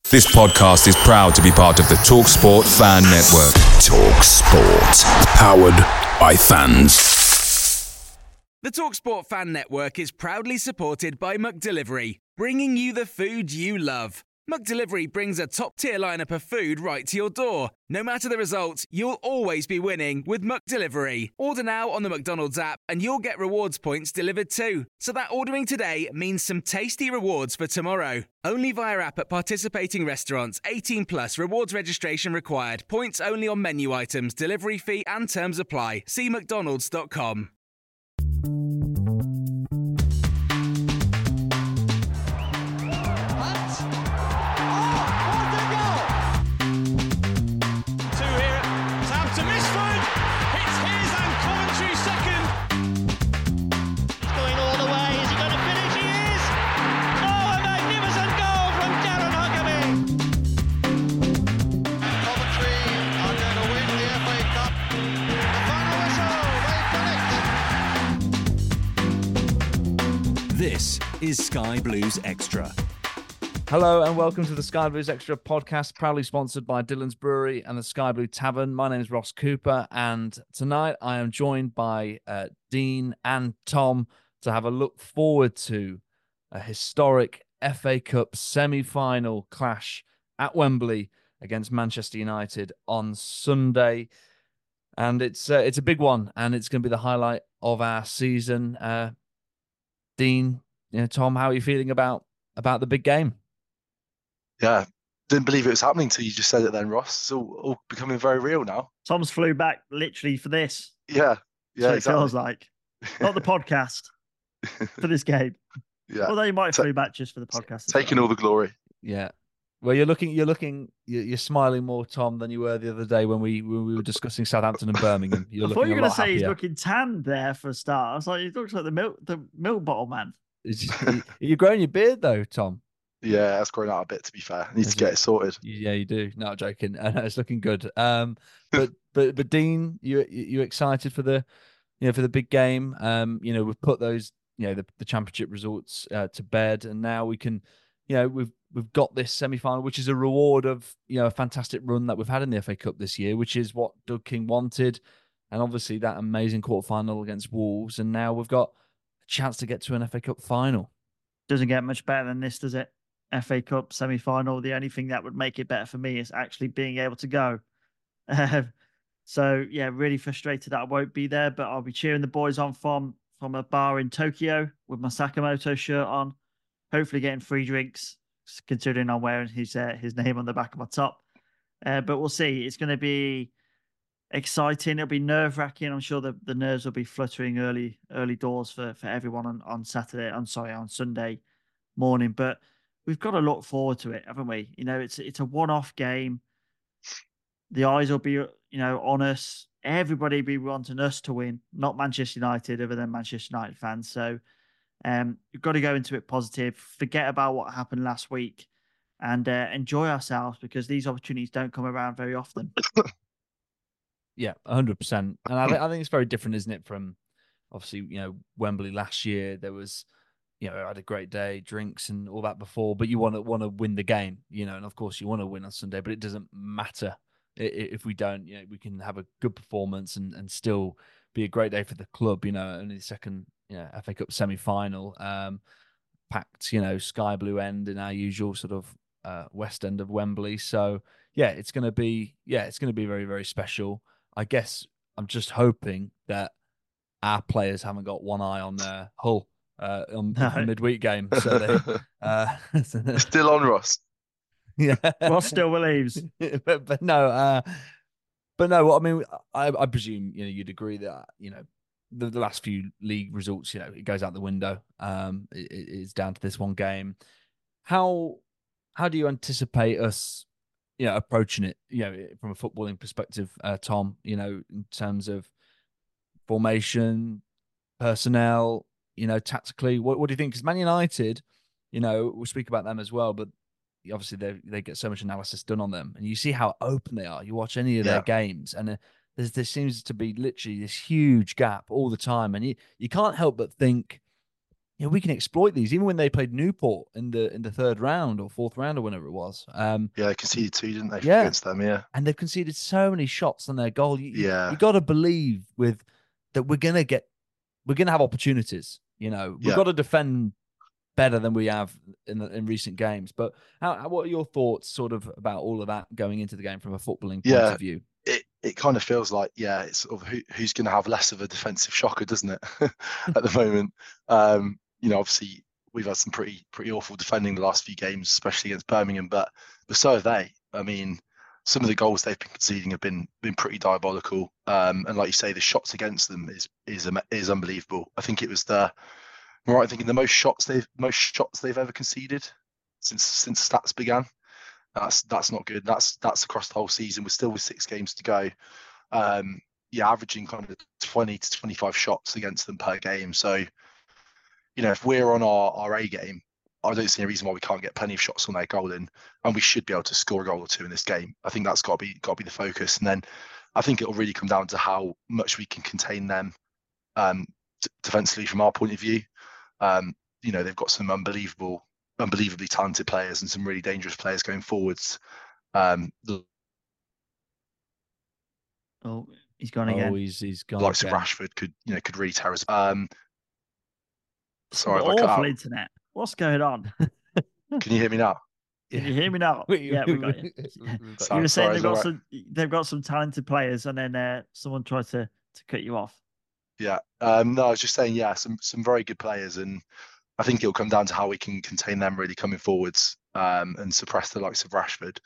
This podcast is proud to be part of the TalkSport Fan Network. TalkSport. Powered by fans. The TalkSport Fan Network is proudly supported by McDelivery, bringing you the food you love. McDelivery brings a top-tier lineup of food right to your door. No matter the result, you'll always be winning with McDelivery. Order now on the McDonald's app and you'll get rewards points delivered too. So that ordering today means some tasty rewards for tomorrow. Only via app at participating restaurants. 18 plus. Rewards registration required. Points only on menu items. Delivery fee and terms apply. See mcdonalds.com. This is Sky Blues Extra. Hello and welcome to the Sky Blues Extra podcast, proudly sponsored by Dillon's Brewery and the Sky Blue Tavern. My name is Ross Cooper, and tonight I am joined by Dean and Tom to have a look forward to a historic FA Cup semi-final clash at Wembley against Manchester United on Sunday. And it's a big one, and it's going to be the highlight of our season. Dean, Tom, how are you feeling about the big game? Yeah, didn't believe it was happening until you just said it then, Ross. It's all becoming very real now. Tom's flew back literally for this. Yeah, so exactly. It feels like. Not the podcast, for this game. Yeah. Although you might flew back just for the podcast. Taking all the glory. Yeah. Well, you're smiling more, Tom, than you were the other day when we were discussing Southampton and Birmingham. I thought you were going to say he's looking tanned there for a start. I was like, he looks like the milk bottle man. You're growing your beard though, Tom. Yeah, that's growing out a bit. To be fair, I need to get it sorted. Yeah, you do. No, I'm joking. It's looking good. But Dean, you excited for the big game? We've put those the championship results to bed, and now we can, we've got this semi-final, which is a reward of a fantastic run that we've had in the FA Cup this year, which is what Doug King wanted, and obviously that amazing quarter-final against Wolves, and now we've got a chance to get to an FA Cup final. Doesn't get much better than this, does it? FA Cup semi-final. The only thing that would make it better for me is actually being able to go. So yeah, really frustrated that I won't be there, but I'll be cheering the boys on from a bar in Tokyo with my Sakamoto shirt on, hopefully getting free drinks, considering I'm wearing his name on the back of my top. But we'll see. It's going to be exciting. It'll be nerve-wracking. I'm sure the nerves will be fluttering early doors for everyone on Sunday morning. But we've got to look forward to it, haven't we? It's a one-off game. The eyes will be on us. Everybody be wanting us to win, not Manchester United, other than Manchester United fans. So you've got to go into it positive, forget about what happened last week, and enjoy ourselves, because these opportunities don't come around very often. Yeah, 100%. And I think it's very different, isn't it, from obviously, Wembley last year. There was, I had a great day, drinks and all that before, but you want to win the game, and of course you want to win on Sunday, but it doesn't matter if we don't. We can have a good performance and still be a great day for the club. Only the second FA Cup semi-final, packed, sky blue end in our usual sort of west end of Wembley. So yeah, it's going to be very, very special. I guess I'm just hoping that our players haven't got one eye on Hull on the midweek game. So they still on, Ross. Yeah, Ross still believes. but no. Well, I mean, I presume you'd agree that the last few league results, it goes out the window. It's down to this one game. How do you anticipate us, approaching it, from a footballing perspective, Tom? In terms of formation, personnel, tactically, what do you think? Because Man United, we'll speak about them as well, but obviously they get so much analysis done on them, and you see how open they are. You watch any of their games, and there seems to be literally this huge gap all the time, and you can't help but think we can exploit these. Even when they played Newport in the third round or fourth round or whenever it was. Yeah, they conceded 2, didn't they, Yeah. against them? Yeah. And they've conceded so many shots on their goal. Yeah. You got to believe that we're gonna have opportunities. We've Yeah. got to defend better than we have in recent games. But what are your thoughts sort of about all of that going into the game from a footballing point of view? It kind of feels like, it's sort of who's going to have less of a defensive shocker, doesn't it? At the moment, obviously we've had some pretty awful defending the last few games, especially against Birmingham, but so have they. I mean, some of the goals they've been conceding have been pretty diabolical. And like you say, the shots against them is unbelievable. I think it was I'm right in thinking the most shots they've ever conceded since stats began. That's not good. That's across the whole season. We're still with 6 games to go. Averaging kind of 20 to 25 shots against them per game. So, if we're on our A game, I don't see any reason why we can't get plenty of shots on their goal in, and we should be able to score a goal or 2 in this game. I think that's got to be the focus. And then I think it'll really come down to how much we can contain them defensively from our point of view. They've got some unbelievably talented players and some really dangerous players going forwards. He's gone again. He's gone. Likes of Rashford could really tear us. Sorry, awful internet. What's going on? Can you hear me now? Can you hear me now? Yeah, we got you. You were saying they've got some talented players, and then someone tried to cut you off. Yeah. No, I was just saying, some very good players, and I think it'll come down to how we can contain them really coming forwards and suppress the likes of Rashford.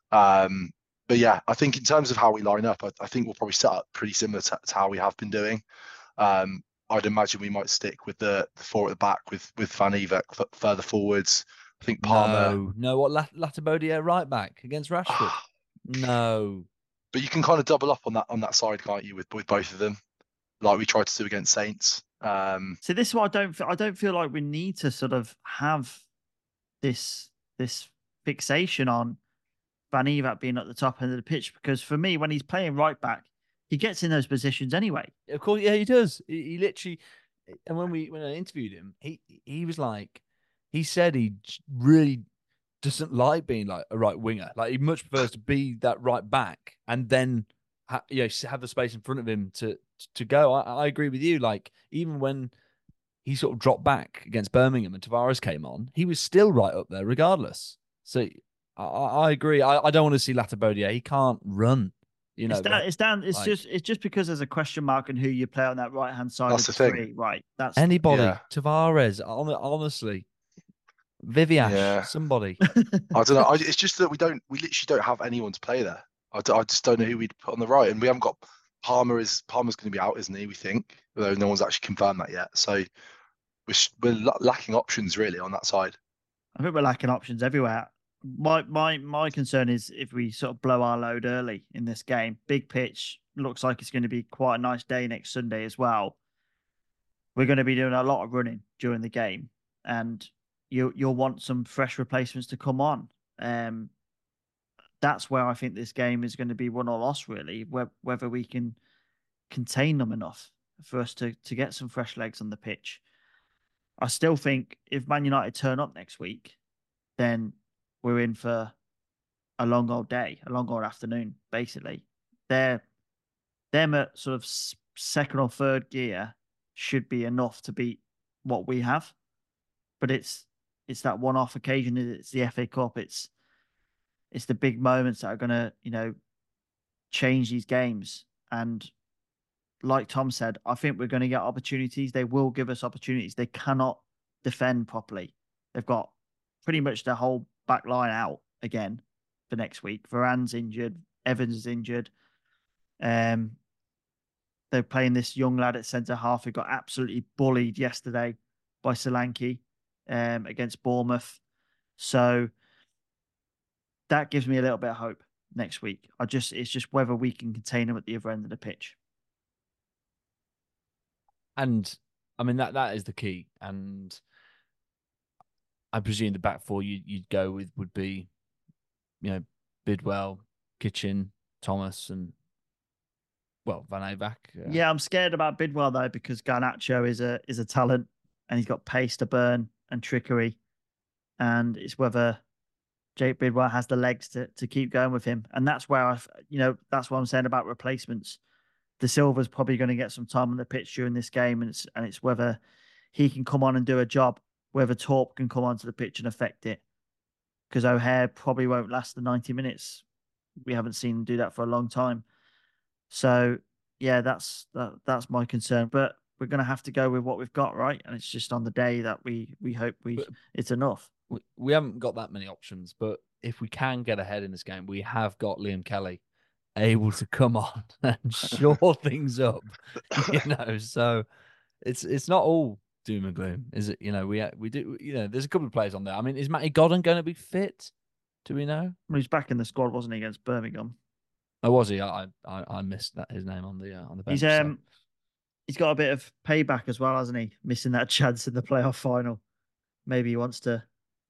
But yeah, I think in terms of how we line up, I think we'll probably set up pretty similar to how we have been doing. I'd imagine we might stick with the 4 at the back with Van Ewijk further forwards. I think Palmer. No, what Latibeaudiere right back against Rashford? No. But you can kind of double up on that side, can't you, with both of them, like we tried to do against Saints. So this is what I don't feel like we need to sort of have this fixation on Van Ewijk being at the top end of the pitch, because for me, when he's playing right back, he gets in those positions anyway. Of course, yeah, he does. He literally, and when I interviewed him, he was like, he said he really doesn't like being like a right winger. Like he much prefers to be that right back and then have the space in front of him to go. I agree with you. Like even when he sort of dropped back against Birmingham and Tavares came on, he was still right up there regardless. So I agree. I don't want to see Latibeaudiere. He can't run. It's just because there's a question mark on who you play on that right hand side. That's of the thing. Right. That's anybody. Yeah. Tavares. Honestly, Viviash. Somebody. I don't know. It's just that we literally don't have anyone to play there. I just don't know who we'd put on the right, and we haven't got Palmer's going to be out, isn't he? We think, although no one's actually confirmed that yet. So we're lacking options really on that side. I think we're lacking options everywhere. My concern is if we sort of blow our load early in this game. Big pitch, looks like it's going to be quite a nice day next Sunday as well. We're going to be doing a lot of running during the game, and you'll want some fresh replacements to come on. That's where I think this game is going to be won or lost, really, whether we can contain them enough for us to get some fresh legs on the pitch. I still think if Man United turn up next week, then we're in for a long old day, a long old afternoon, basically. Them at sort of second or third gear should be enough to beat what we have. But it's that one-off occasion. It's the FA Cup. It's the big moments that are going to, change these games. And like Tom said, I think we're going to get opportunities. They will give us opportunities. They cannot defend properly. They've got pretty much their whole back line out again for next week. Varane's injured. Evans is injured. They're playing this young lad at centre half who got absolutely bullied yesterday by Solanke against Bournemouth. So that gives me a little bit of hope next week. It's just whether we can contain them at the other end of the pitch. And I mean that is the key. And I presume the back four you'd go with would be, Bidwell, Kitchen, Thomas, and Van Ewijk. Yeah, I'm scared about Bidwell though because Garnacho is a talent. and he's got pace to burn and trickery, and it's whether Jake Bidwell has the legs to keep going with him. And that's where that's what I'm saying about replacements. De Silva's probably going to get some time on the pitch during this game, and it's whether he can come on and do a job, whether Torp can come onto the pitch and affect it. Because O'Hare probably won't last the 90 minutes. We haven't seen him do that for a long time. So yeah, that's my concern. But we're going to have to go with what we've got, right? And it's just on the day that we hope it's enough. We haven't got that many options, but if we can get ahead in this game, we have got Liam Kelly able to come on and shore things up. So it's not all doom and gloom, is it? We do. There's a couple of players on there. I mean, is Matty Godden going to be fit? Do we know? Well, he's back in the squad, wasn't he, against Birmingham? Oh, was he? I missed his name on the bench. He's got a bit of payback as well, hasn't he? Missing that chance in the playoff final. Maybe he wants to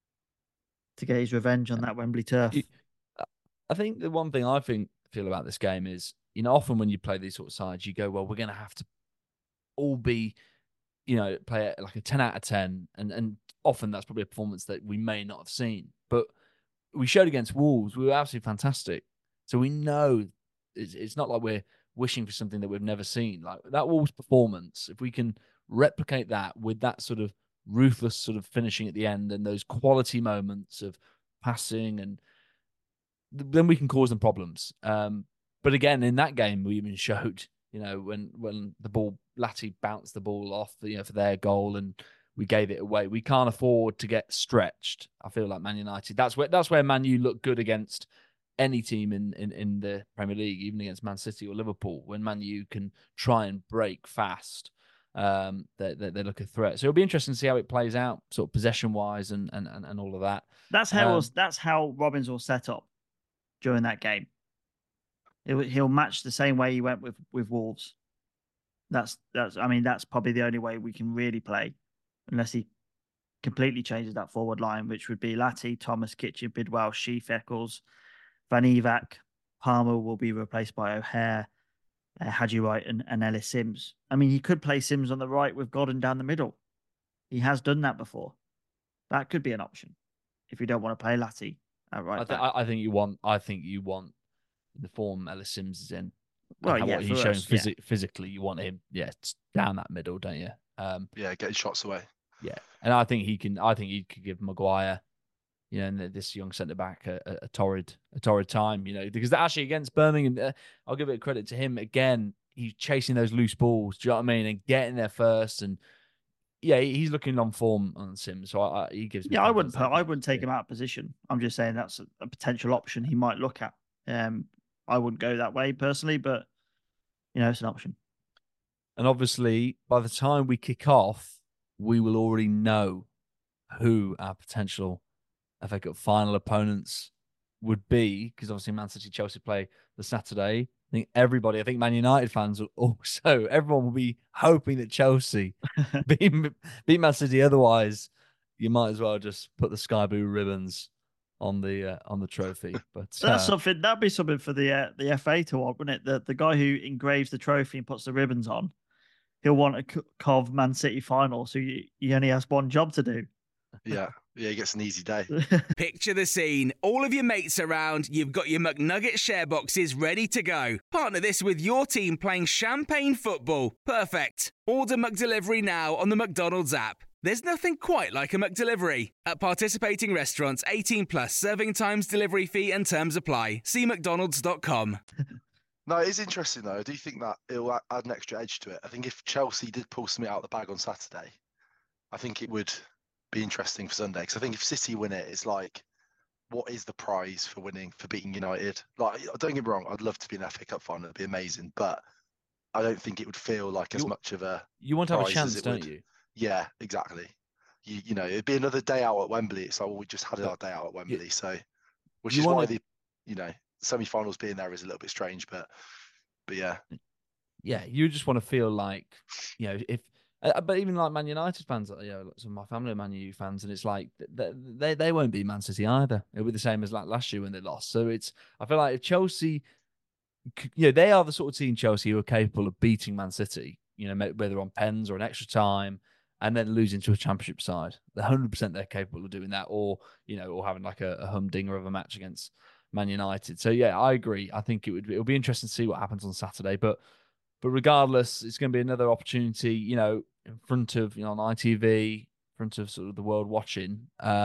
get his revenge on that Wembley turf. I think the one thing I feel about this game is, often when you play these sort of sides, you go, well, we're going to have to all be, play it like a 10 out of 10. And often that's probably a performance that we may not have seen. But we showed against Wolves, we were absolutely fantastic. So we know it's not like we're wishing for something that we've never seen. Like that Wolves performance, if we can replicate that with that sort of ruthless sort of finishing at the end and those quality moments of passing, and then we can cause them problems. But again, in that game, we even showed, when the ball, Latty bounced the ball off, for their goal, and we gave it away. We can't afford to get stretched. I feel like Man United. That's where Man U look good against any team in the Premier League, even against Man City or Liverpool. When Man U can try and break fast, they look a threat. So it'll be interesting to see how it plays out, sort of possession wise and all of that. That's how Robins will set up during that game. He'll match the same way he went with Wolves. That's probably the only way we can really play, unless he completely changes that forward line, which would be Latty, Thomas, Kitchen, Bidwell, Sheaf, Eccles, Van Evac. Palmer will be replaced by O'Hare, Hadji Wright, and Ellis Sims. I mean, he could play Sims on the right with Godden down the middle. He has done that before. That could be an option if you don't want to play Latty at right back. I think you want the form Ellis Sims is in. Well, what he's shown physically, you want him, down that middle, don't you? Getting shots away. Yeah, and I think he could give Maguire, and this young centre back a torrid time, because actually against Birmingham, I'll give it credit to him again. He's chasing those loose balls. Do you know what I mean? And getting there first, and he's looking on form on Sims. So he gives me. I wouldn't take him out of position. I'm just saying that's a potential option he might look at. I wouldn't go that way personally, but it's an option. And obviously, by the time we kick off, we will already know who our potential FA Cup final opponents would be, because obviously Man City, Chelsea play the Saturday. I think Man United fans will also, everyone will be hoping that Chelsea beat Man City. Otherwise, you might as well just put the sky blue ribbons on the trophy. But that'd be something for the FA to want, wouldn't it? The guy who engraves the trophy and puts the ribbons on, he'll want a Cov Man City final, so he only has one job to do. Yeah, he gets an easy day. Picture the scene. All of your mates around, you've got your McNugget share boxes ready to go. Partner this with your team playing champagne football. Perfect. Order McDelivery now on the McDonald's app. There's nothing quite like a McDelivery. At participating restaurants, 18 plus, serving times, delivery fee and terms apply. See mcdonalds.com. No, it is interesting though. I do think that it'll add an extra edge to it. I think if Chelsea did pull something out of the bag on Saturday, I think it would be interesting for Sunday. Because I think if City win it, it's like, what is the prize for beating United? Like, don't get me wrong, I'd love to be in an FA Cup final. It'd be amazing. But I don't think it would feel like as much of a You want to have a chance, don't you? Yeah, exactly. It'd be another day out at Wembley. It's like, well, we just had our day out at Wembley. So, which is why the semi-finals being there is a little bit strange, but yeah. Yeah, you just want to feel like, if, but even like Man United fans, some of my family are Man U fans, and it's like they won't beat Man City either. It'll be the same as like last year when they lost. So I feel like if Chelsea, they are the sort of team, Chelsea, who are capable of beating Man City, whether on pens or an extra time. and then losing to a championship side. They're 100% they're capable of doing that, or or having like a humdinger of a match against Man United. So yeah, I agree. I think it'll be interesting to see what happens on Saturday. But regardless, it's going to be another opportunity, in front of on ITV, in front of sort of the world watching,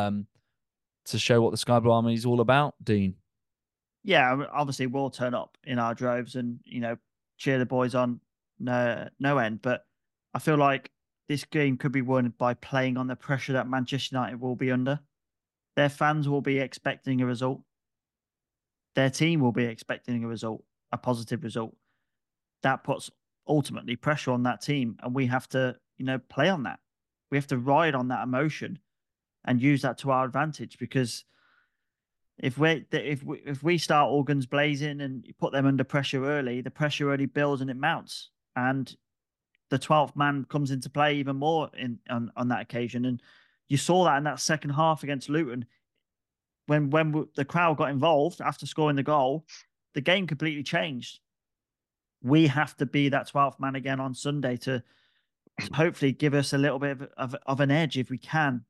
to show what the Sky Blue Army is all about. Dean. Yeah, obviously we'll turn up in our droves and cheer the boys on no end. But I feel like this game could be won by playing on the pressure that Manchester United will be under. Their fans will be expecting a result. Their team will be expecting a result, a positive result. That puts ultimately pressure on that team, and we have to play on that. We have to ride on that emotion and use that to our advantage, because if we start all guns blazing and put them under pressure early, the pressure already builds and it mounts, and the 12th man comes into play even more on that occasion. And you saw that in that second half against Luton, when the crowd got involved after scoring the goal, the game completely changed. We have to be that 12th man again on Sunday to hopefully give us a little bit of an edge if we can.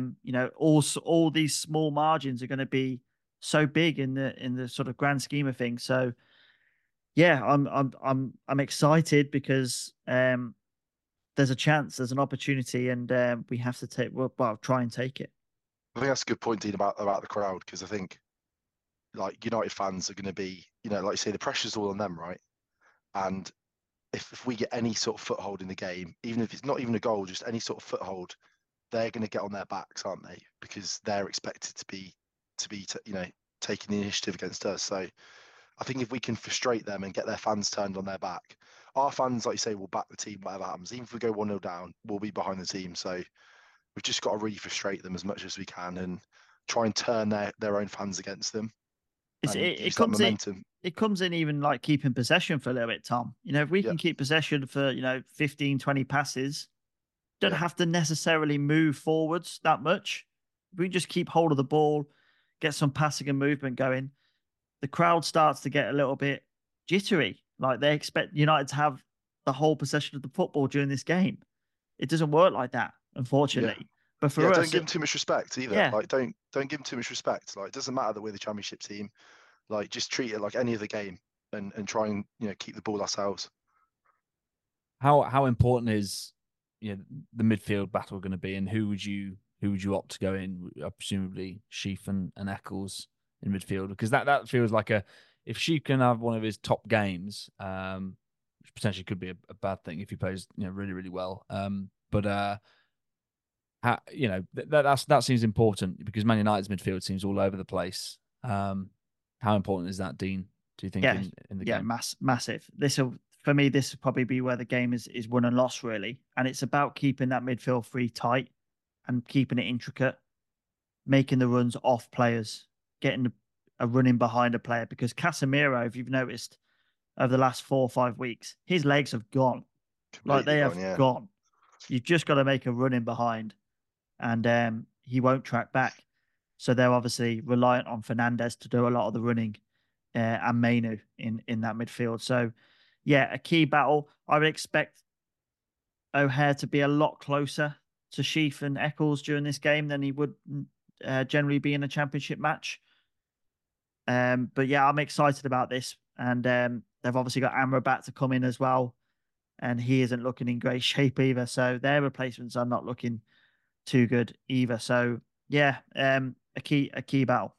All these small margins are going to be so big in the sort of grand scheme of things. So yeah, I'm excited because there's a chance, there's an opportunity, and we have to try and take it. I think that's a good point, Dean, about the crowd, because I think like United fans are going to be, like you say, the pressure's all on them, right? And if we get any sort of foothold in the game, even if it's not even a goal, just any sort of foothold, they're going to get on their backs, aren't they? Because they're expected to be taking the initiative against us. So I think if we can frustrate them and get their fans turned on their back, our fans, like you say, will back the team whatever happens. Even if we go 1-0 down, we'll be behind the team. So we've just got to really frustrate them as much as we can and try and turn their own fans against them. It comes in even like keeping possession for a little bit, Tom. If we can keep possession for 15, 20 passes, don't have to necessarily move forwards that much. If we just keep hold of the ball, get some passing and movement going, the crowd starts to get a little bit jittery. Like they expect United to have the whole possession of the football during this game. It doesn't work like that, unfortunately. Yeah. But for us, don't give them too much respect either. Yeah. Like don't give them too much respect. Like it doesn't matter that we're the championship team. Like just treat it like any other game and try and keep the ball ourselves. How important is the midfield battle going to be, and who would you opt to go in? Presumably Sheaf and Eccles in midfield, because that feels like if Sheaf can have one of his top games, which potentially could be a bad thing if he plays really really well. That seems important because Man United's midfield seems all over the place. How important is that, Dean? Do you think in the game? Yeah, massive. This will probably be where the game is won and lost, really. And it's about keeping that midfield three tight and keeping it intricate, making the runs off players, getting a run in behind a player. Because Casemiro, if you've noticed, over the last 4 or 5 weeks, his legs have gone. Completely they have gone. You've just got to make a run in behind, and he won't track back. So they're obviously reliant on Fernandes to do a lot of the running, and Mainu in that midfield. So, yeah, a key battle. I would expect O'Hare to be a lot closer to Sheaf and Eccles during this game than he would generally be in a championship match. But yeah, I'm excited about this. And they've obviously got Amrabat to come in as well. And he isn't looking in great shape either. So their replacements are not looking too good either. So yeah, a key battle.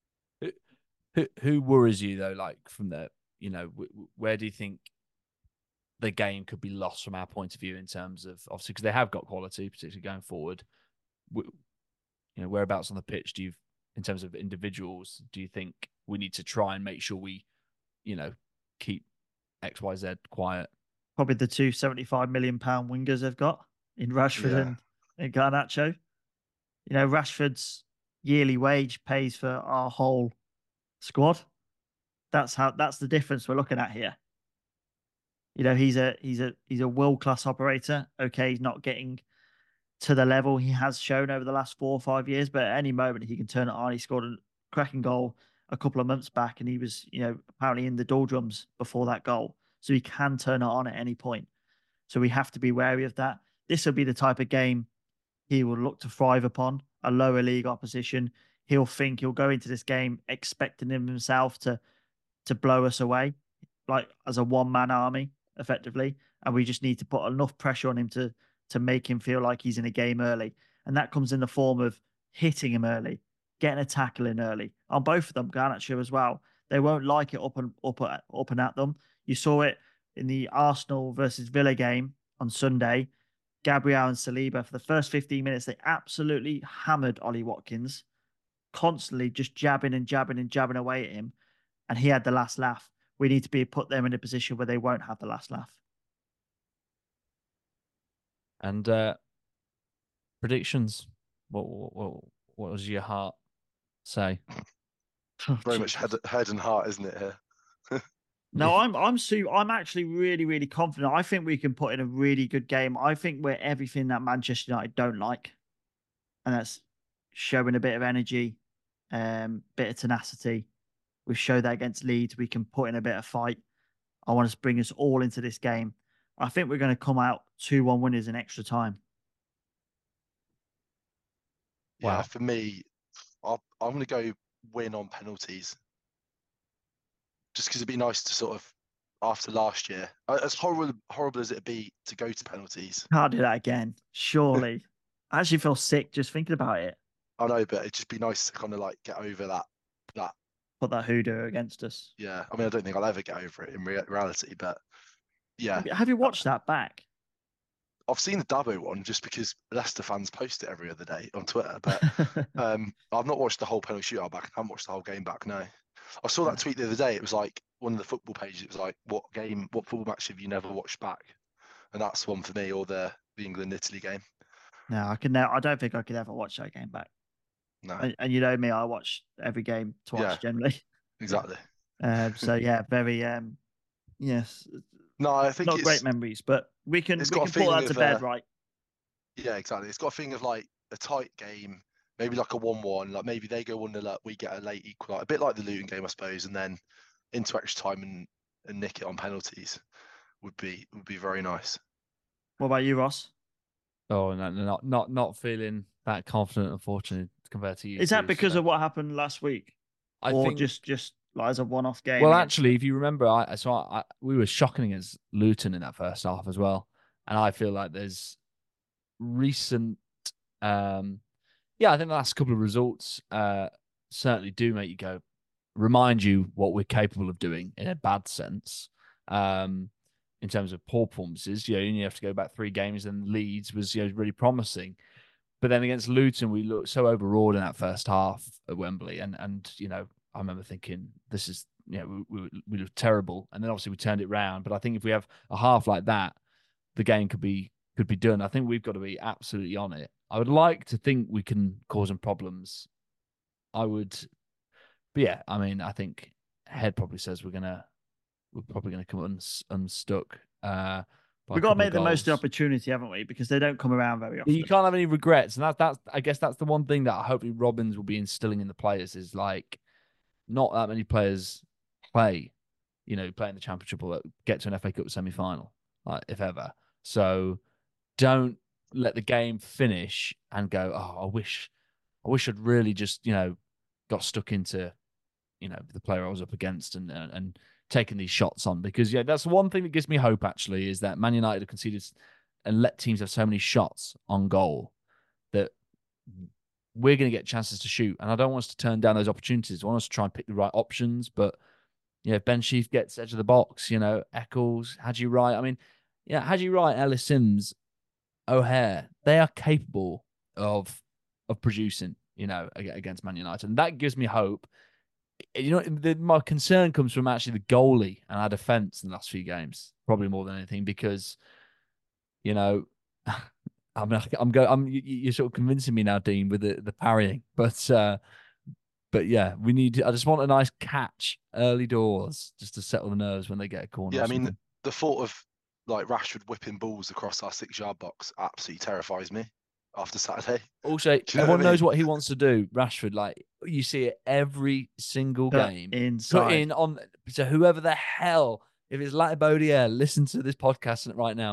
Who worries you though? Like from the, where do you think the game could be lost from our point of view in terms of, obviously, because they have got quality, particularly going forward. Whereabouts on the pitch in terms of individuals, do you think we need to try and make sure we, keep XYZ quiet? Probably the two £75 million wingers they've got in Rashford and Garnacho. Rashford's yearly wage pays for our whole squad. That's the difference we're looking at here. He's a world-class operator. Okay, he's not getting to the level he has shown over the last 4 or 5 years, but at any moment he can turn it on. He scored a cracking goal a couple of months back, and he was, apparently in the doldrums before that goal. So he can turn it on at any point. So we have to be wary of that. this will be the type of game he will look to thrive upon, a lower league opposition. He'll go into this game expecting himself to blow us away, like as a one-man army, effectively. And we just need to put enough pressure on him to make him feel like he's in a game early. And that comes in the form of hitting him early, getting a tackle in early. On both of them, Garnacho as well. They won't like it up and at them. You saw it in the Arsenal versus Villa game on Sunday. Gabriel and Saliba, for the first 15 minutes, they absolutely hammered Ollie Watkins, constantly just jabbing away at him. And he had the last laugh. We need to put them in a position where they won't have the last laugh. And predictions. What does your heart say? Very much head and heart, isn't it here? No, I'm actually really, really confident. I think we can put in a really good game. I think we're everything that Manchester United don't like. And that's showing a bit of energy, bit of tenacity. We've showed that against Leeds. We can put in a bit of fight. I want to bring us all into this game. I think we're going to come out 2-1 winners in extra time. Yeah, for me, I'm going to go win on penalties. Just because it'd be nice to sort of, after last year, as horrible as it'd be to go to penalties. Can't do that again, surely. I actually feel sick just thinking about it. I know, but it'd just be nice to kind of like get over that. Put that hoodoo against us. Yeah, I mean, I don't think I'll ever get over it in reality, but yeah. Have you watched that back? I've seen the Dabo one just because Leicester fans post it every other day on Twitter, but I've not watched the whole penalty shootout back. I haven't watched the whole game back, no. I saw that tweet the other day. It was like one of the football pages. It was like, what football match have you never watched back? And that's one for me, or the England-Italy game. No, I don't think I could ever watch that game back. No. And you know me, I watch every game twice generally. Exactly. So yeah, very yes. No, I think not great memories, but we can put that to bed, right? Yeah, exactly. It's got a thing of like a tight game, maybe like a 1-1, like maybe they go 1-0 up, we get a late equal, a bit like the Luton game, I suppose, and then into extra time and nick it on penalties would be very nice. What about you, Ross? Oh, no, not feeling that confident, unfortunately, compared to you. Is that because of what happened last week? I think just like as a one-off game. Well, actually, if you remember, we were shocking against Luton in that first half as well, and I feel like there's recent, I think the last couple of results certainly do make you remind you what we're capable of doing in a bad sense. In terms of poor performances, you only have to go back 3 games, and Leeds was really promising. But then against Luton, we looked so overawed in that first half at Wembley, and I remember thinking, this is, we looked terrible. And then obviously we turned it round. But I think if we have a half like that, the game could be done. I think we've got to be absolutely on it. I would like to think we can cause them problems. But yeah, I mean, I think Head probably says we're probably gonna come unstuck. We've got to make the most of the opportunity, haven't we? Because they don't come around very often. You can't have any regrets, and that's I guess that's the one thing that hopefully Robins will be instilling in the players is like, not that many players play in the Championship or get to an FA Cup semi-final, like if ever. So don't let the game finish and go, oh, I wish I'd really just got stuck into the player I was up against and taking these shots on, because that's the one thing that gives me hope actually, is that Man United have conceded and let teams have so many shots on goal that we're going to get chances to shoot, and I don't want us to turn down those opportunities. I want us to try and pick the right options. But if Ben Sheaf gets edge of the box, Eccles, Haji Wright, I mean, Haji Wright, Ellis Sims, O'Hare, they are capable of producing against Man United, and that gives me hope. My concern comes from actually the goalie and our defense in the last few games, probably more than anything, because you're sort of convincing me now, Dean, with the parrying, but yeah, I just want a nice catch early doors just to settle the nerves when they get a corner. Yeah, I mean, the thought of like Rashford whipping balls across our 6-yard box absolutely terrifies me after Saturday. Also, everyone knows what he wants to do. Rashford, like, you see it every single game. Put in on, so whoever the hell, if it's Latibodier, listen to this podcast right now, mate.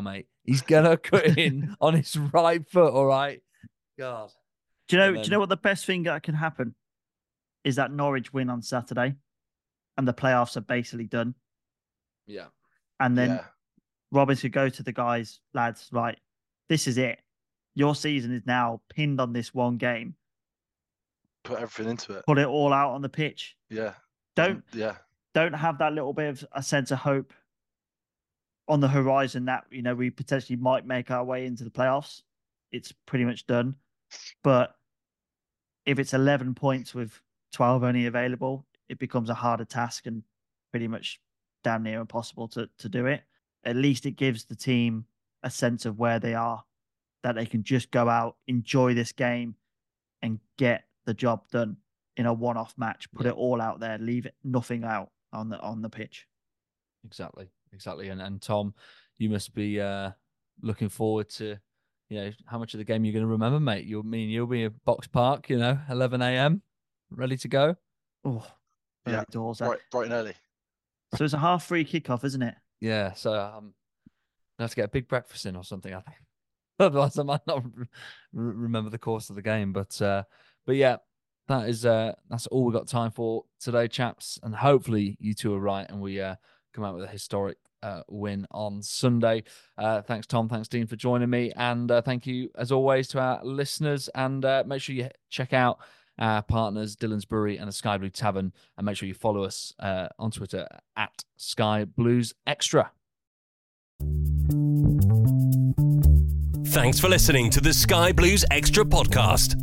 He's gonna cut in on his right foot. All right. God. Do you know what the best thing that can happen is that Norwich win on Saturday, and the playoffs are basically done. Yeah. And then Yeah. Robbins could go to the guys, lads, right, this is it. Your season is now pinned on this one game. Put everything into it. Put it all out on the pitch. Yeah. Don't Yeah. have that little bit of a sense of hope on the horizon that, you know, we potentially might make our way into the playoffs. It's pretty much done. But if it's 11 points with 12 only available, it becomes a harder task and pretty much damn near impossible to do it. At least it gives the team a sense of where they are, that they can just go out, enjoy this game, and get the job done in a one-off match. Put it all out there, leave it nothing out on the pitch. Exactly. And Tom, you must be looking forward to, you know, how much of the game you're going to remember, mate. You'll be at Box Park, you know, 11 a.m. ready to go. Oh, Yeah. doors. Bright and early. So it's a 3:30 kickoff, isn't it? Yeah. So I have to get a big breakfast in or something, I think. Otherwise, I might not remember the course of the game. But yeah, that's all we've got time for today, chaps. And hopefully you two are right, and we come out with a historic win on Sunday. Thanks, Tom. Thanks, Dean, for joining me. And thank you, as always, to our listeners. And make sure you check out our partners, Dylan's Brewery and the Sky Blue Tavern. And make sure you follow us on Twitter at Sky Blues Extra. Thanks for listening to the Sky Blues Extra podcast.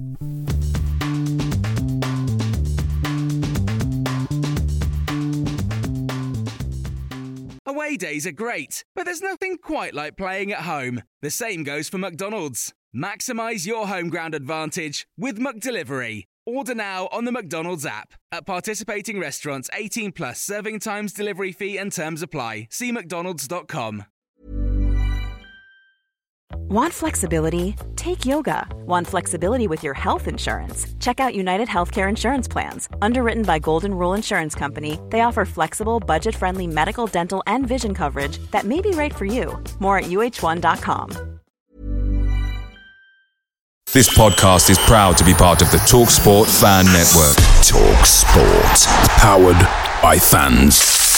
Away days are great, but there's nothing quite like playing at home. The same goes for McDonald's. Maximise your home ground advantage with McDelivery. Order now on the McDonald's app. At participating restaurants, 18 plus, serving times, delivery fee and terms apply. See mcdonalds.com. Want flexibility? Take yoga. Want flexibility with your health insurance? Check out United Healthcare Insurance Plans. Underwritten by Golden Rule Insurance Company, they offer flexible, budget-friendly medical, dental, and vision coverage that may be right for you. More at uh1.com. This podcast is proud to be part of the TalkSport Fan Network. TalkSport. Powered by fans.